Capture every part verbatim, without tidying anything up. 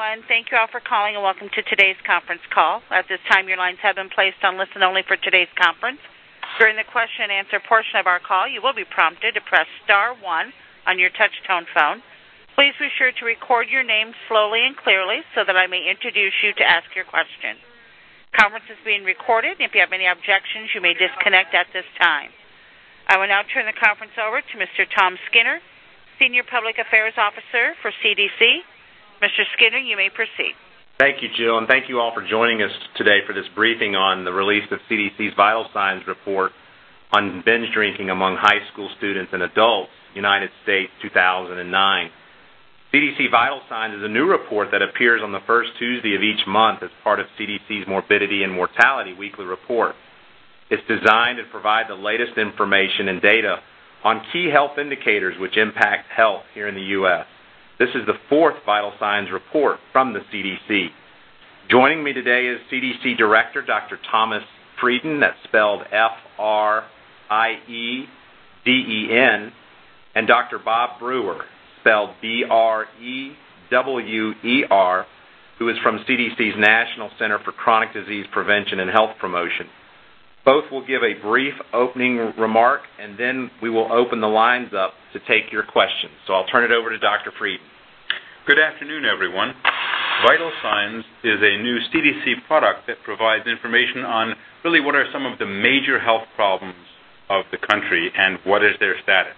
everyone. Thank you all for calling and welcome to today's conference call. At this time, your lines have been placed on listen only for today's conference. During the question and answer portion of our call, you will be prompted to press star one on your touch-tone phone. Please be sure to record your name slowly and clearly so that I may introduce you to ask your question. Conference is being recorded. If you have any objections, you may disconnect at this time. I will now turn the conference over to Mister Tom Skinner, Senior Public Affairs Officer for C D C. Mister Skinner, you may proceed. Thank you, Jill, and thank you all for joining us today for this briefing on the release of C D C's Vital Signs Report on binge drinking among high school students and adults, United States, two thousand nine. C D C Vital Signs is a new report that appears on the first Tuesday of each month as part of C D C's Morbidity and Mortality Weekly Report. It's designed to provide the latest information and data on key health indicators which impact health here in the U S This is the fourth Vital Signs report from the C D C. Joining me today is C D C Director Doctor Thomas Frieden, that's spelled F R I E D E N, and Doctor Bob Brewer, spelled B R E W E R, who is from C D C's National Center for Chronic Disease Prevention and Health Promotion. Both will give a brief opening remark, and then we will open the lines up to take your questions. So I'll turn it over to Doctor Frieden. Good afternoon, everyone. Vital Signs is a new C D C product that provides information on really what are some of the major health problems of the country and what is their status.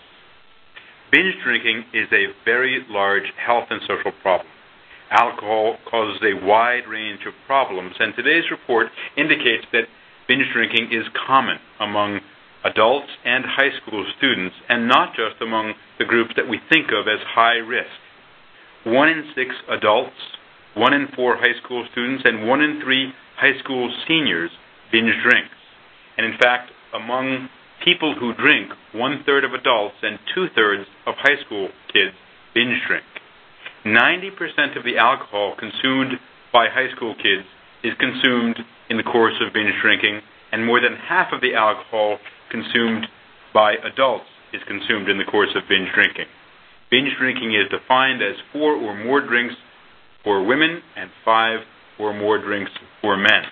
Binge drinking is a very large health and social problem. Alcohol causes a wide range of problems, and today's report indicates that binge drinking is common among adults and high school students, and not just among the groups that we think of as high risk. One in six adults, one in four high school students, and one in three high school seniors binge drinks. And in fact, among people who drink, one-third of adults and two-thirds of high school kids binge drink. ninety percent of the alcohol consumed by high school kids is consumed in the course of binge drinking, and more than half of the alcohol consumed by adults is consumed in the course of binge drinking. Binge drinking is defined as four or more drinks for women and five or more drinks for men.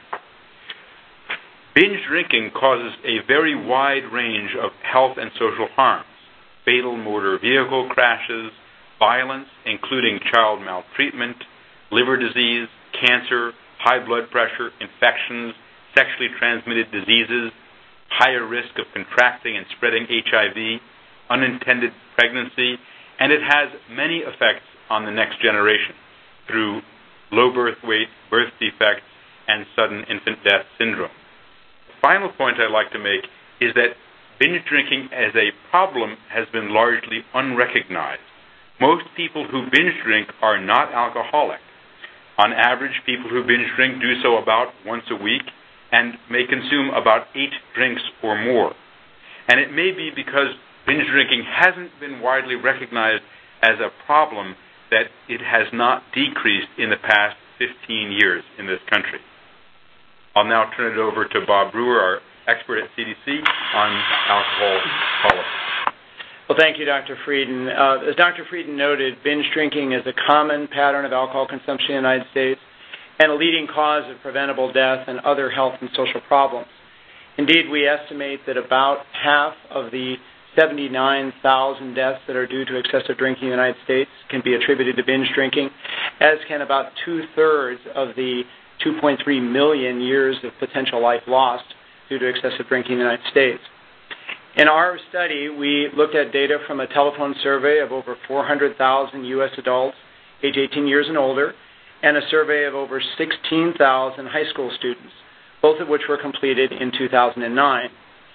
Binge drinking causes a very wide range of health and social harms: fatal motor vehicle crashes, violence, including child maltreatment, liver disease, cancer, high blood pressure, infections, sexually transmitted diseases, higher risk of contracting and spreading H I V, unintended pregnancy, and it has many effects on the next generation through low birth weight, birth defects, and sudden infant death syndrome. The final point I'd like to make is that binge drinking as a problem has been largely unrecognized. Most people who binge drink are not alcoholic. On average, people who binge drink do so about once a week and may consume about eight drinks or more. And it may be because binge drinking hasn't been widely recognized as a problem that it has not decreased in the past fifteen years in this country. I'll now turn it over to Bob Brewer, our expert at C D C on alcohol policy. Well, thank you, Doctor Frieden. Uh, as Doctor Frieden noted, binge drinking is a common pattern of alcohol consumption in the United States and a leading cause of preventable death and other health and social problems. Indeed, we estimate that about half of the seventy-nine thousand deaths that are due to excessive drinking in the United States can be attributed to binge drinking, as can about two-thirds of the two point three million years of potential life lost due to excessive drinking in the United States. In our study, we looked at data from a telephone survey of over four hundred thousand U S adults age eighteen years and older, and a survey of over sixteen thousand high school students, both of which were completed in two thousand nine.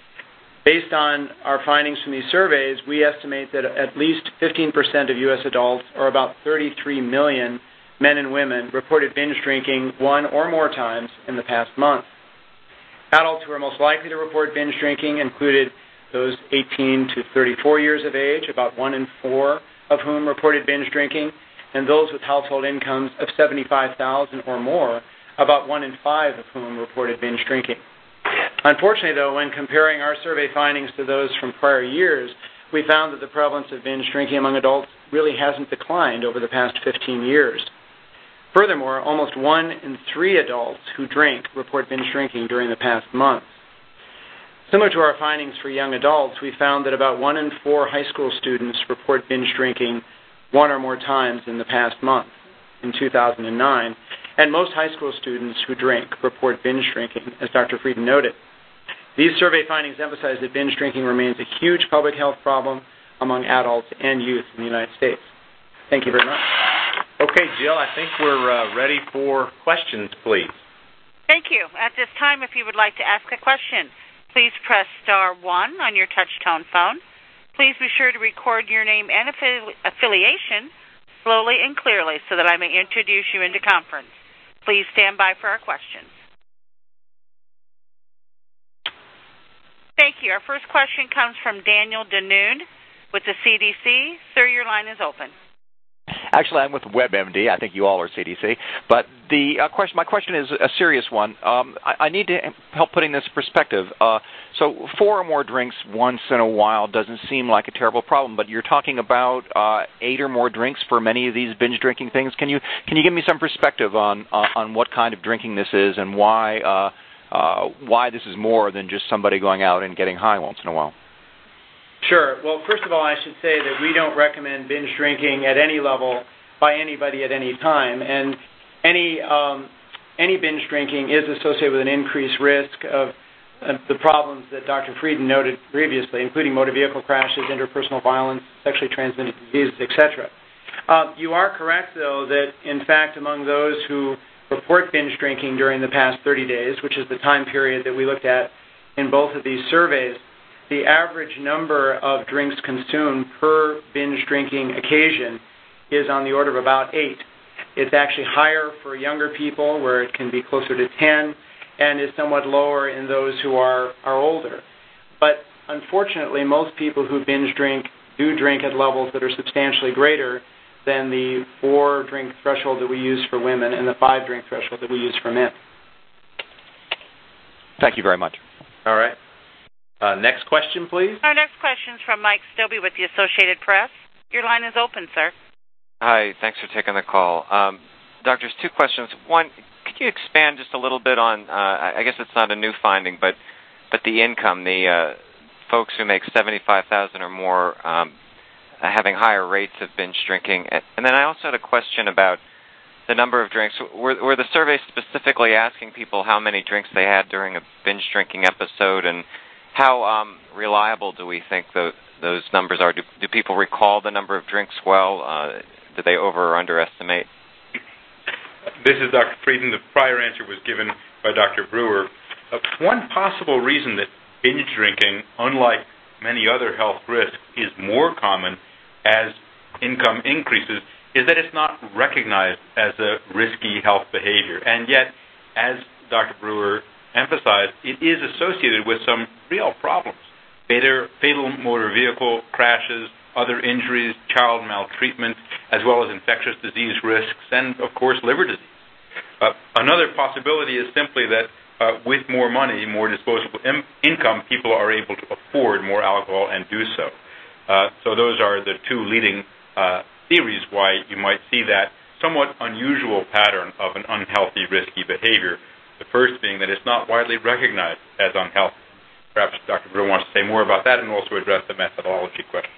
Based on our findings from these surveys, we estimate that at least fifteen percent of U S adults, or about thirty-three million men and women, reported binge drinking one or more times in the past month. Adults who are most likely to report binge drinking included those eighteen to thirty-four years of age, about one in four of whom reported binge drinking, and those with household incomes of seventy-five thousand dollars or more, about one in five of whom reported binge drinking. Unfortunately, though, when comparing our survey findings to those from prior years, we found that the prevalence of binge drinking among adults really hasn't declined over the past fifteen years. Furthermore, almost one in three adults who drink report binge drinking during the past month. Similar to our findings for young adults, we found that about one in four high school students report binge drinking one or more times in the past month, in two thousand nine, and most high school students who drink report binge drinking, as Doctor Frieden noted. These survey findings emphasize that binge drinking remains a huge public health problem among adults and youth in the United States. Thank you very much. Okay, Jill, I think we're uh, ready for questions, please. Thank you. At this time, if you would like to ask a question, please press star one on your touch-tone phone. Please be sure to record your name and affi- affiliation slowly and clearly so that I may introduce you into conference. Please stand by for our questions. Thank you. Our first question comes from Daniel Denoon with the C D C. Sir, your line is open. Actually, I'm with WebMD. I think you all are C D C. But the uh, question, my question is a serious one. Um, I, I need to help putting this in perspective. Uh, so four or more drinks once in a while doesn't seem like a terrible problem, but you're talking about uh, eight or more drinks for many of these binge drinking things. Can you can you give me some perspective on uh, on what kind of drinking this is and why uh, uh, why this is more than just somebody going out and getting high once in a while? Sure. Well, first of all, I should say that we don't recommend binge drinking at any level by anybody at any time. And any um, any binge drinking is associated with an increased risk of uh, the problems that Doctor Frieden noted previously, including motor vehicle crashes, interpersonal violence, sexually transmitted diseases, et cetera. Uh, you are correct, though, that, in fact, among those who report binge drinking during the past thirty days, which is the time period that we looked at in both of these surveys, the average number of drinks consumed per binge drinking occasion is on the order of about eight. It's actually higher for younger people, where it can be closer to ten, and is somewhat lower in those who are, are older. But unfortunately, most people who binge drink do drink at levels that are substantially greater than the four-drink threshold that we use for women and the five-drink threshold that we use for men. Thank you very much. All right. Uh, next question, please. Our next question is from Mike Stobie with the Associated Press. Your line is open, sir. Hi, thanks for taking the call. Um, doctors, two questions. One, could you expand just a little bit on, uh, I guess it's not a new finding, but but the income, the uh, folks who make seventy-five thousand dollars or more um, having higher rates of binge drinking. And then I also had a question about the number of drinks. Were, were the surveys specifically asking people how many drinks they had during a binge drinking episode, and how um, reliable do we think the, those numbers are? Do, do people recall the number of drinks well? Uh, do they over or underestimate? This is Doctor Frieden. The prior answer was given by Doctor Brewer. Uh, one possible reason that binge drinking, unlike many other health risks, is more common as income increases is that it's not recognized as a risky health behavior. And yet, as Doctor Brewer emphasized, it is associated with some real problems. Fatal, fatal motor vehicle crashes, other injuries, child maltreatment, as well as infectious disease risks, and, of course, liver disease. Uh, another possibility is simply that uh, with more money, more disposable im- income, people are able to afford more alcohol and do so. Uh, so those are the two leading uh, theories why you might see that somewhat unusual pattern of an unhealthy, risky behavior. The first being that it's not widely recognized as unhealthy. Perhaps Doctor Brewer wants to say more about that and also address the methodology question.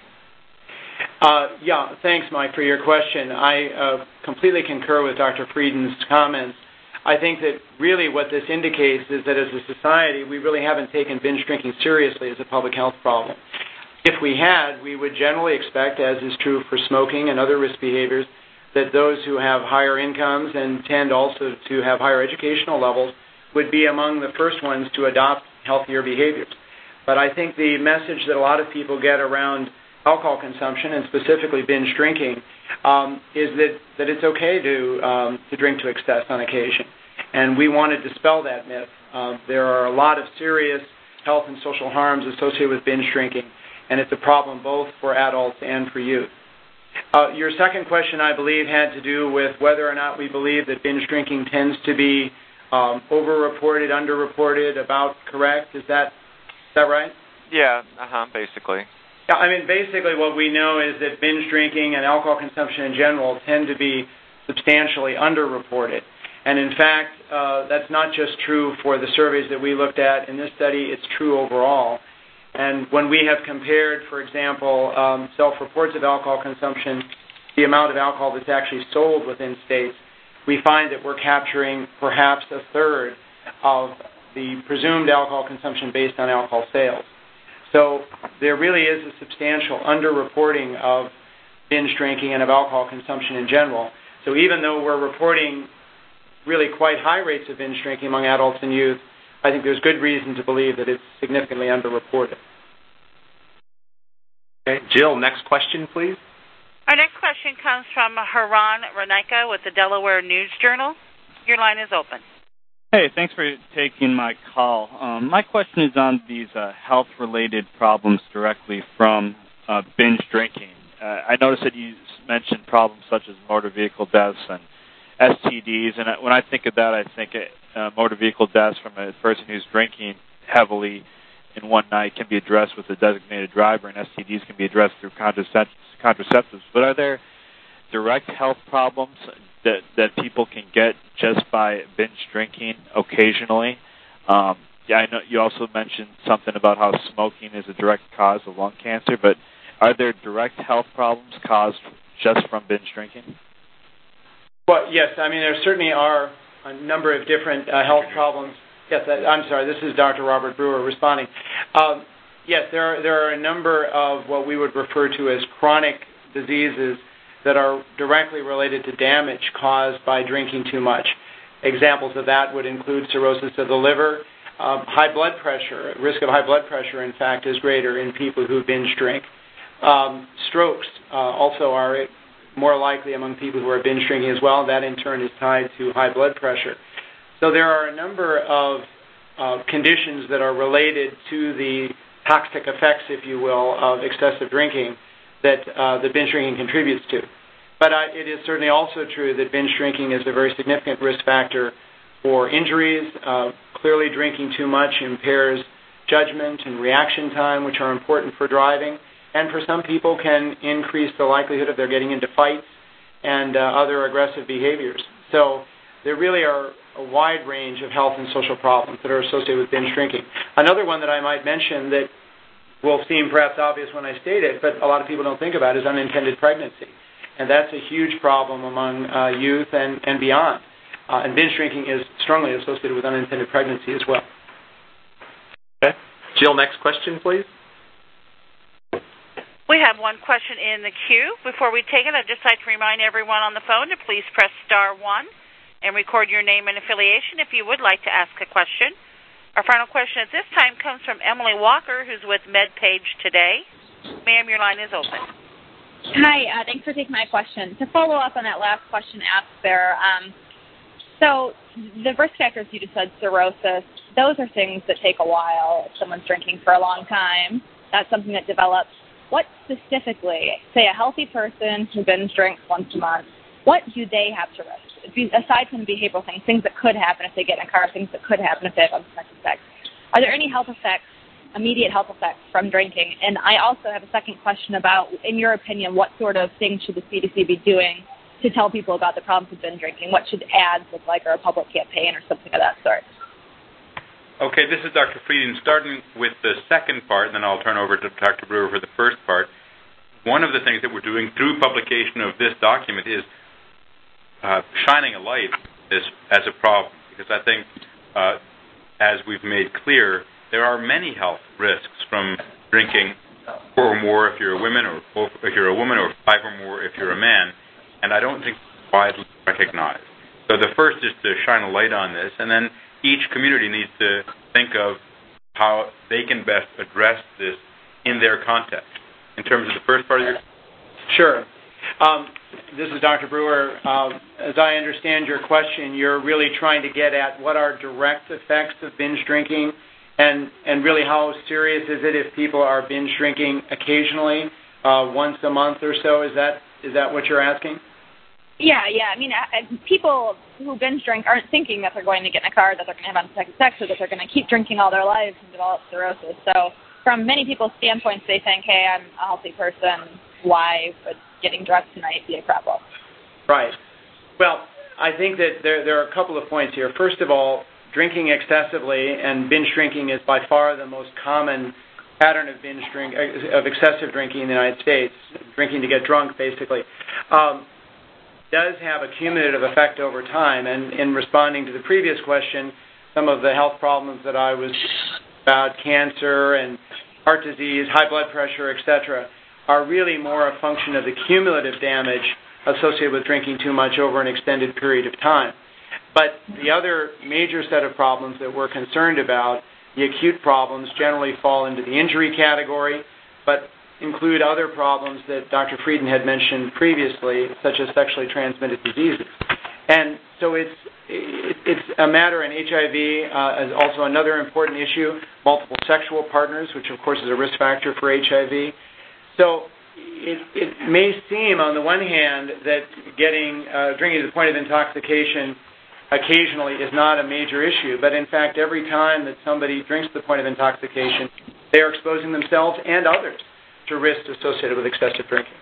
Uh, yeah, thanks, Mike, for your question. I uh, completely concur with Doctor Frieden's comments. I think that really what this indicates is that as a society, we really haven't taken binge drinking seriously as a public health problem. If we had, we would generally expect, as is true for smoking and other risk behaviors, that those who have higher incomes and tend also to have higher educational levels would be among the first ones to adopt healthier behaviors. But I think the message that a lot of people get around alcohol consumption, and specifically binge drinking, um, is that, that it's okay to um, to drink to excess on occasion. And we want to dispel that myth. Uh, there are a lot of serious health and social harms associated with binge drinking, and it's a problem both for adults and for youth. Uh, your second question, I believe, had to do with whether or not we believe that binge drinking tends to be um, over-reported, under-reported, about correct. Is that is that right? Yeah, uh-huh, basically. I mean, basically what we know is that binge drinking and alcohol consumption in general tend to be substantially underreported. And in fact, uh, that's not just true for the surveys that we looked at in this study, it's true overall. And when we have compared, for example, um, self-reports of alcohol consumption, the amount of alcohol that's actually sold within states, we find that we're capturing perhaps a third of the presumed alcohol consumption based on alcohol sales. So there really is a substantial underreporting of binge drinking and of alcohol consumption in general. So even though we're reporting really quite high rates of binge drinking among adults and youth, I think there's good reason to believe that it's significantly underreported. Okay, Jill, next question, please. Our next question comes from Haran Renaika with the Delaware News Journal. Your line is open. Hey, thanks for taking my call. Um, my question is on these uh, health-related problems directly from uh, binge drinking. Uh, I noticed that you mentioned problems such as motor vehicle deaths and S T Ds, and when I think of that, I think uh, motor vehicle deaths from a person who's drinking heavily in one night can be addressed with a designated driver, and S T Ds can be addressed through contracept- contraceptives. But are there direct health problems that, that people can get just by binge drinking occasionally? Um, yeah, I know you also mentioned something about how smoking is a direct cause of lung cancer, but are there direct health problems caused just from binge drinking? Well, yes. I mean, there certainly are a number of different uh, health problems. Yes, I, I'm sorry. This is Doctor Robert Brewer responding. Um, yes, there are, there are a number of what we would refer to as chronic diseases that are directly related to damage caused by drinking too much. Examples of that would include cirrhosis of the liver, um, high blood pressure. Risk of high blood pressure, in fact, is greater in people who binge drink. Um, strokes uh, also are more likely among people who are binge drinking as well. That, in turn, is tied to high blood pressure. So there are a number of uh, conditions that are related to the toxic effects, if you will, of excessive drinking that uh, the binge drinking contributes to. But uh, it is certainly also true that binge drinking is a very significant risk factor for injuries. Uh, clearly, drinking too much impairs judgment and reaction time, which are important for driving, and for some people can increase the likelihood of their getting into fights and uh, other aggressive behaviors. So there really are a wide range of health and social problems that are associated with binge drinking. Another one that I might mention that will seem perhaps obvious when I state it, but a lot of people don't think about is unintended pregnancy. And that's a huge problem among uh, youth and, and beyond. Uh, and binge drinking is strongly associated with unintended pregnancy as well. Okay. Jill, next question, please. We have one question in the queue. Before we take it, I'd just like to remind everyone on the phone to please press star one and record your name and affiliation if you would like to ask a question. Our final question at this time comes from Emily Walker, who's with MedPage Today. Ma'am, your line is open. Hi, uh, thanks for taking my question. To follow up on that last question asked there, um, so the risk factors you just said, cirrhosis, those are things that take a while. If someone's drinking for a long time, that's something that develops. What specifically, say a healthy person who binge drinks once a month, what do they have to risk? Aside from behavioral things, things that could happen if they get in a car, things that could happen if they have unprotected sex, are there any health effects, immediate health effects from drinking? And I also have a second question about, in your opinion, what sort of things should the C D C be doing to tell people about the problems with binge drinking? What should ads look like, or a public campaign or something of that sort? Okay, this is Doctor Frieden. Starting with the second part, and then I'll turn over to Doctor Brewer for the first part. One of the things that we're doing through publication of this document is uh, shining a light this as a problem, because I think, uh, as we've made clear, there are many health risks from drinking four or more if you're a woman, or four if you're a woman, or five or more if you're a man, and I don't think it's widely recognized. So the first is to shine a light on this, and then each community needs to think of how they can best address this in their context. In terms of the first part of your... Sure. Um, this is Doctor Brewer. Um, as I understand your question, you're really trying to get at what are direct effects of binge drinking, and, and really how serious is it if people are binge drinking occasionally, uh, once a month or so? Is that is that what you're asking? Yeah, yeah. I mean, uh, people who binge drink aren't thinking that they're going to get in a car, that they're going to have unprotected sex, or that they're going to keep drinking all their lives and develop cirrhosis. So from many people's standpoints, they think, hey, I'm a healthy person. Why would getting drunk tonight be a problem? Right. Well, I think that there, there are a couple of points here. First of all, drinking excessively and binge drinking is by far the most common pattern of binge drink of excessive drinking in the United States, drinking to get drunk, basically, um, does have a cumulative effect over time. And in responding to the previous question, some of the health problems that I was about, cancer and heart disease, high blood pressure, et cetera, are really more a function of the cumulative damage associated with drinking too much over an extended period of time. But the other major set of problems that we're concerned about, the acute problems, generally fall into the injury category, but include other problems that Doctor Frieden had mentioned previously, such as sexually transmitted diseases. And so it's it's a matter in H I V uh, is also another important issue, multiple sexual partners, which of course is a risk factor for H I V. So it, it may seem on the one hand that getting uh, drinking to the point of intoxication occasionally is not a major issue, but in fact every time that somebody drinks to the point of intoxication, they are exposing themselves and others to risks associated with excessive drinking.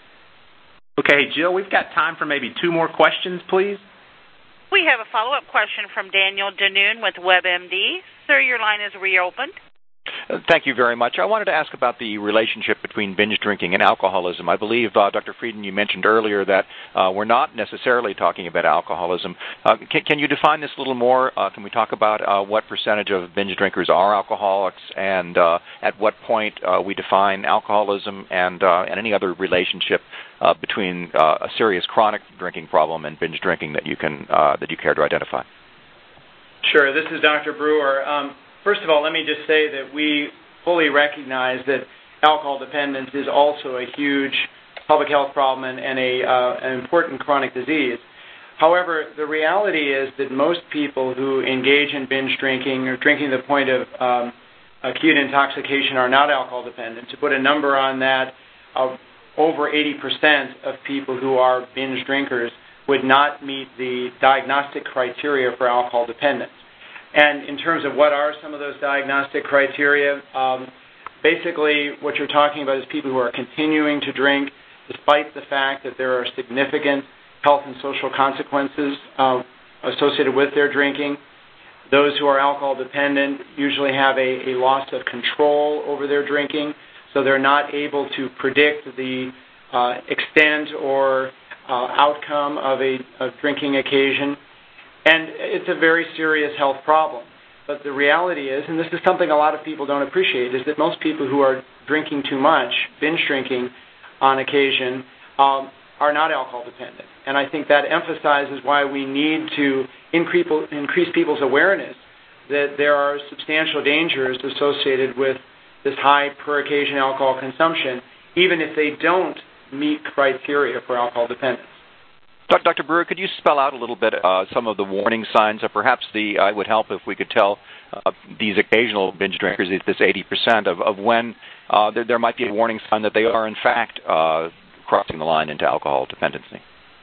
Okay, Jill, we've got time for maybe two more questions, please. We have a follow-up question from Daniel Danoon with WebMD. Sir, your line is reopened. Uh, thank you very much. I wanted to ask about the relationship between binge drinking and alcoholism. I believe, uh, Doctor Frieden, you mentioned earlier that uh, we're not necessarily talking about alcoholism. Uh, can, can you define this a little more? Uh, can we talk about uh, what percentage of binge drinkers are alcoholics, and uh, at what point uh, we define alcoholism, and, uh, and any other relationship uh, between uh, a serious chronic drinking problem and binge drinking that you can uh, that you care to identify? Sure. This is Doctor Brewer. Um, First of all, let me just say that we fully recognize that alcohol dependence is also a huge public health problem and, and a, uh, an important chronic disease. However, the reality is that most people who engage in binge drinking or drinking to the point of um, acute intoxication are not alcohol dependent. To put a number on that, uh, over eighty percent of people who are binge drinkers would not meet the diagnostic criteria for alcohol dependence. And in terms of what are some of those diagnostic criteria, um, basically what you're talking about is people who are continuing to drink despite the fact that there are significant health and social consequences uh, associated with their drinking. Those who are alcohol dependent usually have a, a loss of control over their drinking, so they're not able to predict the uh, extent or uh, outcome of a, a drinking occasion. And it's a very serious health problem. But the reality is, and this is something a lot of people don't appreciate, is that most people who are drinking too much, binge drinking on occasion, um, are not alcohol dependent. And I think that emphasizes why we need to increase, increase people's awareness that there are substantial dangers associated with this high per occasion alcohol consumption, even if they don't meet criteria for alcohol dependence. Doctor Brewer, could you spell out a little bit uh, some of the warning signs? Or perhaps the uh, it would help if we could tell uh, these occasional binge drinkers, this eighty percent, of, of when uh, there, there might be a warning sign that they are, in fact, uh, crossing the line into alcohol dependency.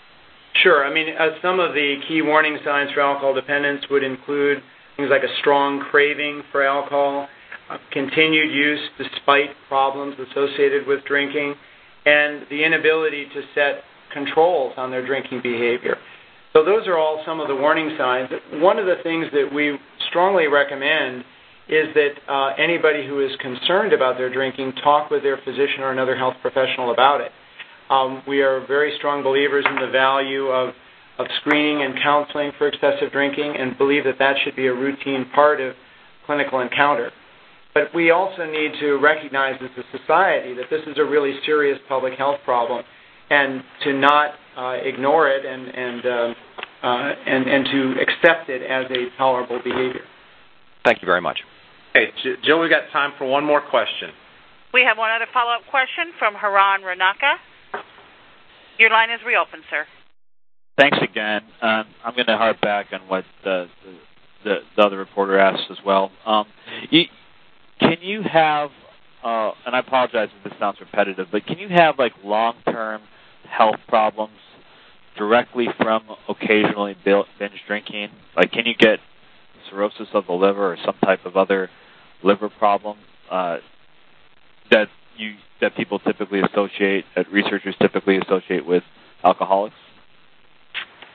Sure. I mean, uh, some of the key warning signs for alcohol dependence would include things like a strong craving for alcohol, uh, continued use despite problems associated with drinking, and the inability to set controls on their drinking behavior. So those are all some of the warning signs. One of the things that we strongly recommend is that uh, anybody who is concerned about their drinking talk with their physician or another health professional about it. Um, we are very strong believers in the value of, of screening and counseling for excessive drinking and believe that that should be a routine part of clinical encounter. But we also need to recognize as a society that this is a really serious public health problem, and to not uh, ignore it and and, uh, uh, and and to accept it as a tolerable behavior. Thank you very much. Okay, Jill, we've got time for one more question. We have one other follow-up question from Haran Ranaka. Your line is reopened, sir. Thanks again. Um, I'm going to harp back on what the, the, the other reporter asked as well. Um, you, can you have, uh, and I apologize if this sounds repetitive, but can you have like long-term health problems directly from occasionally binge drinking? Like, can you get cirrhosis of the liver or some type of other liver problem uh, that you that people typically associate, that researchers typically associate with alcoholics?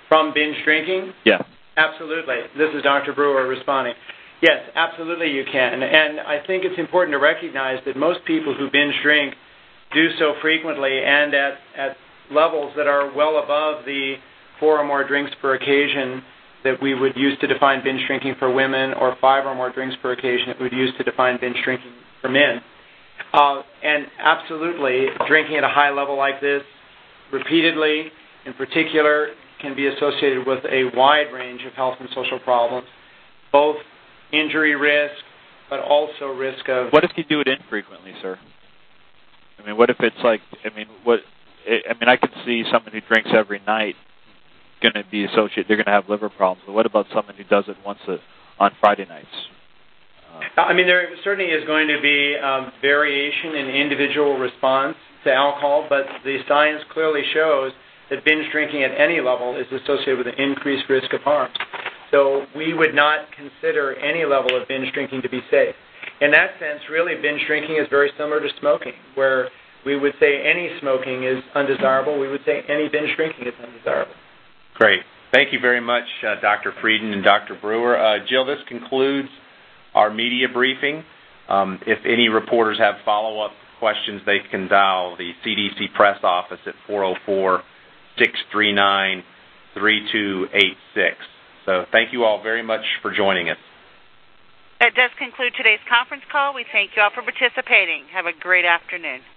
From binge drinking? Yeah. Absolutely. This is Doctor Brewer responding. Yes, absolutely you can. And I think it's important to recognize that most people who binge drink do so frequently and at, at levels that are well above the four or more drinks per occasion that we would use to define binge drinking for women, or five or more drinks per occasion that we would use to define binge drinking for men. Uh, and absolutely, drinking at a high level like this repeatedly, in particular, can be associated with a wide range of health and social problems, both injury risk, but also risk of... What if you do it infrequently, sir? I mean, what if it's like, I mean, what? I mean, I could see someone who drinks every night going to be associated, they're going to have liver problems. But what about someone who does it once a, on Friday nights? Uh, I mean, there certainly is going to be um, variation in individual response to alcohol, but the science clearly shows that binge drinking at any level is associated with an increased risk of harm. So we would not consider any level of binge drinking to be safe. In that sense, really, binge drinking is very similar to smoking, where we would say any smoking is undesirable. We would say any binge drinking is undesirable. Great. Thank you very much, uh, Doctor Frieden and Doctor Brewer. Uh, Jill, this concludes our media briefing. Um, if any reporters have follow-up questions, they can dial the C D C press office at four oh four, six three nine, three two eight six. So thank you all very much for joining us. That does conclude today's conference call. We thank you all for participating. Have a great afternoon.